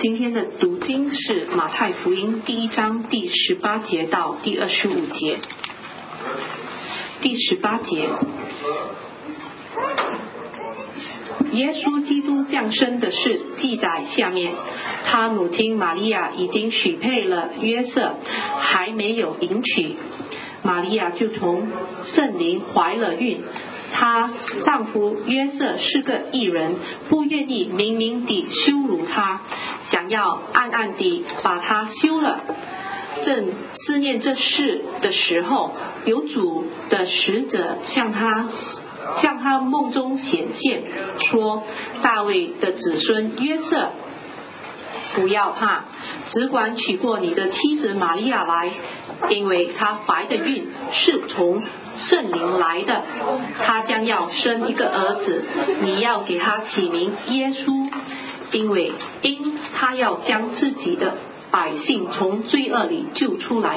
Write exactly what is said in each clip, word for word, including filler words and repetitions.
今天的读经是马太福音第一章第十八节到第二十五节。第十八节，耶稣基督降生的事记载下面。他母亲玛利亚已经许配了约瑟，还没有迎娶，玛利亚就从圣灵怀了孕。她丈夫约瑟是个义人，不愿意明明地羞辱她，想要暗暗地把她休了。正思念这事的时候，有主的使者向他向他梦中显现，说：大卫的子孙约瑟，不要怕，只管娶过你的妻子玛利亚来，因为她怀的孕是从圣灵来的，她将要生一个儿子，你要给他起名耶稣，因为因他要将自己的百姓从罪恶里救出来。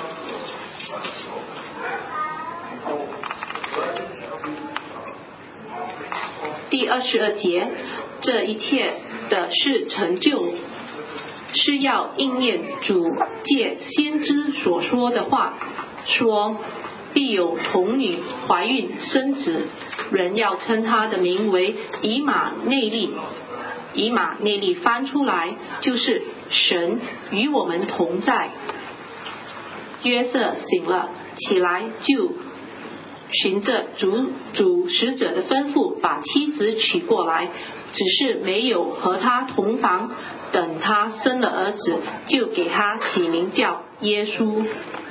第二十二节，这一切的事成就，是要应验主借先知所说的话，说必有童女怀孕生子，人要称他的名为以马内利。以马内利翻出来就是神与我们同在。约瑟醒了起来，就循着主主使者的吩咐把妻子娶过来，只是没有和他同房。等他生了儿子，就给他起名叫耶稣。